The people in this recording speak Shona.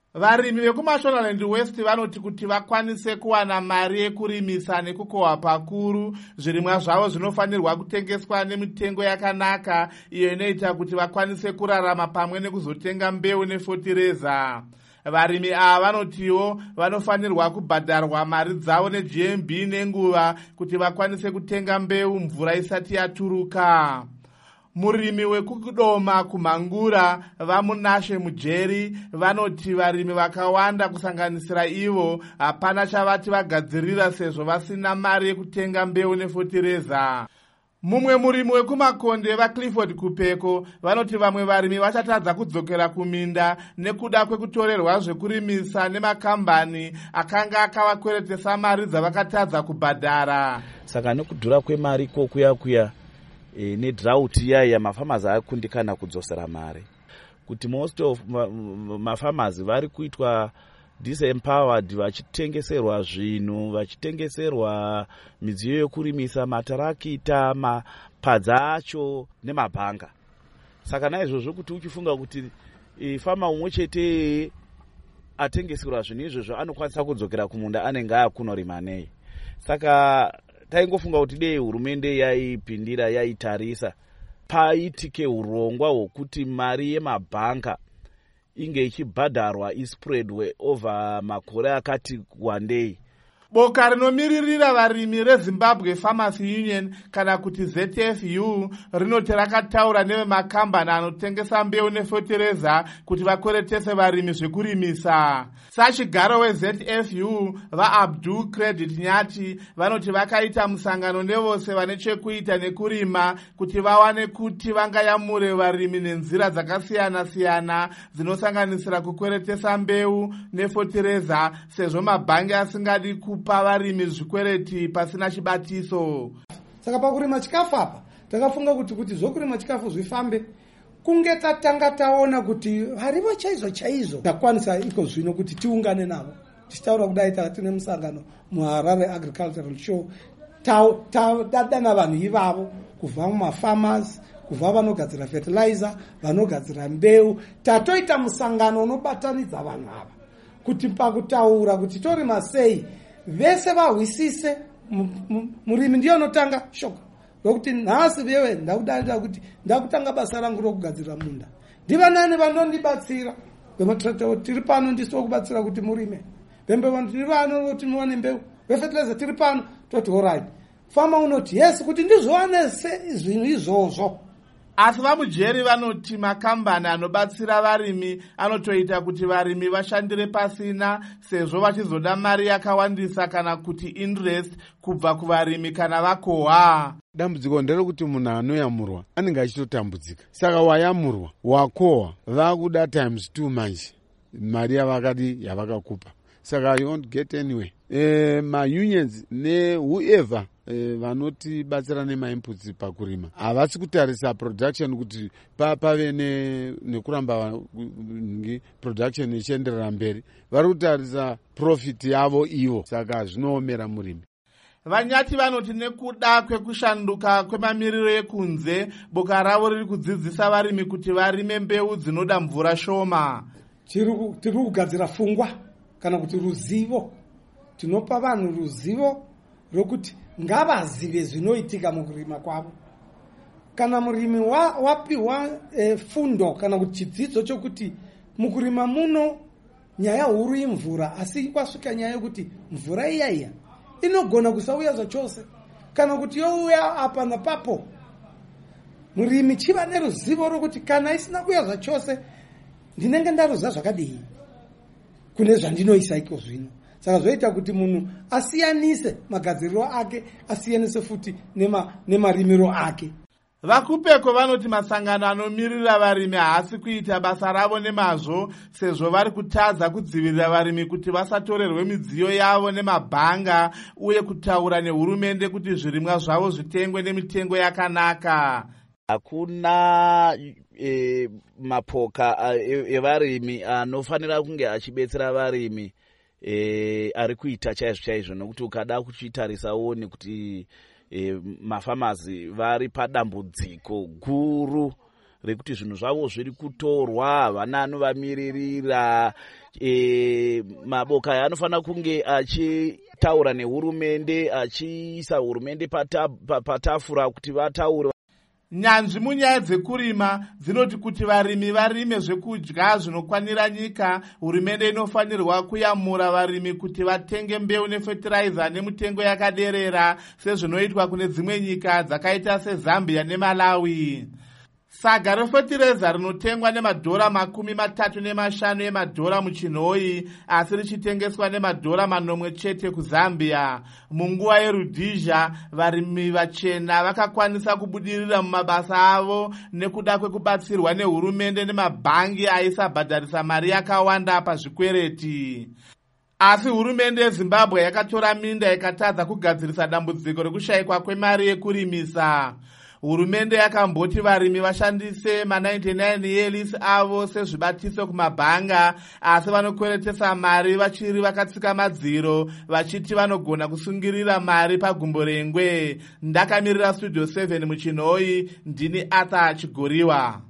Varimi vekuMashonaland West vanoti kuti vakwanise kuwana mari yekurimisa nekukohwa pakuru, zvirimwa zvavo zvinofanirwa kutengeswa nemitengo yakanaka iyo inoita kuti vakwanise kurarama pamwe nekuzotenga mbeu nefotireza. Varimi ava vanotiwo vanofanirwa kubhadharwa mari dzavo neGMB nenguva kuti vakwanise kutenga mbeu mvura isati yaturuka. Murimi wekudoma kuMhangura vamunashe Mujeri vanoti varimi vakawanda kusanganisira ivo hapana chavati vagadzirira sezvo vasina mari yekutenga mbeu nefotireza. Mumwe murimi wekuMakonde vaClifford Kupeko vanoti vamwe varimi vachatadza kudzokera kuminda nekuda kwekutorerwa zvekurimisa nemakambani akanga akavakweretesa mari dzavakatadza kubhadhara. Saka nekudhura kwemari kuya nedrought yaya mafamers akundikana kudzosera mari. Kuti most of mafamers vari kuitwa disempowered, vachitengeserwa zvinhu, vachitengeserwa midziyo yokurimisa, matarakita, mapadza acho nemabhanga. Saka naizvozvo kuti uchifunga kuti fama umwe chete atengeserwa zvinhu izvozvo anokwanisa kudzokera kumunda anenge akunorima nei. Saka taingofunga kuti dei hurumende yaipindira yaitarisa paitike urongwa hwokuti mari yemabhanka inge ichibhadharwa ispread over makore akati wandei. Boka rinomiririra varimi reZimbabwe Farmers Union kana kuti ZFU rinoti rakataura nevemakambani anotengesa mbeu nefotireza kuti vakweretese varimi zvekurimisa. Sachigaro weZFU vaAbdul Credit Nyati vanoti vakaita musangano nevose vane chekuita nekurima kuti vawane kuti vangayamure varimi nenzira dzakasiyana-siyana dzinosanganisira kukweretesa mbeu nefotireza sezvo mabhangi asingadi kupa varimi zvikwereti pasina chibatiso. Saka pakurima chikafu apa takafunga kuti zvokurima chikafu zvifambe kunge tatanga taona kuti harivo chaizvo takwanisa iko zvino kuti tiungane navo tichitaura kudai tine musangano muHarare Agricultural Show tadana vanhu ivavo kubva mumafarmers, kubva vanogadzira fertilizer, vanogadzira mbeu, tatoita musangano unobatanidza vanhu ava kuti pakutaura kuti torima sei vese vahwisise. Murimi ndiyo anotanga shoko rokuti nhasi vewe ndakudarira kuti ndakutanga basa rangu rokugadzira munda, ndivanani vanondibatsira vematrakta tiri pano ndisiwo kubatsira kuti murime, vembe vanhu tiri pano kuti muwane mbeu, vefertilizer tiri pano toti alright. Fama unoti yes kuti ndizvowane zvinhu izvozvo. Asi vaMujeri vanoti makambani anobatsira varimi anotoita kuti varimi vashandire pasina sezvo vachizoda mari yakawandisa kana kuti interest kubva kuvarimi kana vakohwa. Dambudziko nderekuti munhu anoyamurwa anenge achitotambudzika. Saka wayamurwa wakohwa vakuda times 2 manje mari yavakakupa. Saka you won't get anyway. Ma-unions whoever vanoti batsira nema-inputs pakurima havasi kutarisa production kuti pave nekuramba production ichienderera mberi, vari kutarisa profit yavo ivo. Saka zvinoomera murimi. Vanyati vanoti nekuda kwekushanduka kwemamiriro ekunze boka ravo riri kudzidzisa varimi kuti varime mbeu dzinoda mvura shoma. Tiri kugadzira pfungwa kana kuti ruzivo, tinopa vanhu ruzivo rokuti ngavazive zvinoitika mukurima kwavo. Kana murimi wapiwa fundo kana kuti chidzidzo chokuti mukurima muno nyaya huru imvura, asi kwasvika nyaya yokuti mvura iya inogona kusauya zvachose kana kuti youya apa napapo, murimi chiva neruzivo rokuti kana isina kuya zvachose ndinenge ndaruza zvakadii kune zvandinoisa iko zvino. Saka zvoita kuti munhu asiyanise magadziriro ake, asiyanise futi nemarimiro ake. VaKupeko vanoti masangano anomirira varimi haasi kuita basa ravo nemazvo sezvo vari kutadza kudzivirira varimi kuti vasatorerwe midziyo yavo nemabhanga uye kutaura nehurumende kuti zvirimwa zvavo zvitengwe nemitengo yakanaka. Hakuna mapoka evarimi anofanira kunge achibetsera varimi ari kuita chaizvo nokuti ukada kuchitarisa uone kuti mafamazi vari padambudziko guru rekuti zvinhu zvavo zviri kutorwa, havana anovamiririra. Maboka aya anofanira kunge achitaura nehurumende, achiisa hurumende patafura kuti vataure. Nyanzvi munyaya dzekurima dzinoti kuti varimi varime zvekudya zvinokwanira nyika, hurumende inofanirwa kuyamura varimi kuti vatenge mbeu nefertilizer nemutengo yakaderera sezvinoitwa kune dzimwe nyika dzakaita seZambia neMalawi. Saga refertilizer rinotengwa $35 emadhora muchinhoi, asi richitengeswa $9 chete kuZambia. Munguva yeRhodesia, varimi vachena vakakwanisa kubudirira mumabasa avo nekuda kwekubatsirwa nehurumende nemabhangi aisabhadharisa mari yakawanda pazvikwereti. Asi hurumende yeZimbabwe yakatora minda ikatadza kugadzirisa dambudziko rekushayikwa kwemari yekurimisa. Hurumende yakamboti varimi vashandise ma99 yeLease avo sezvibatiso kumabhanga, asi vanokweretesa mari vachiri vakatsika madziro vachiti vanogona kusungirira mari pagumbo rengwe. Ndakamirira Studio 7 muchinhoi, ndini Arthur Chigoriwa.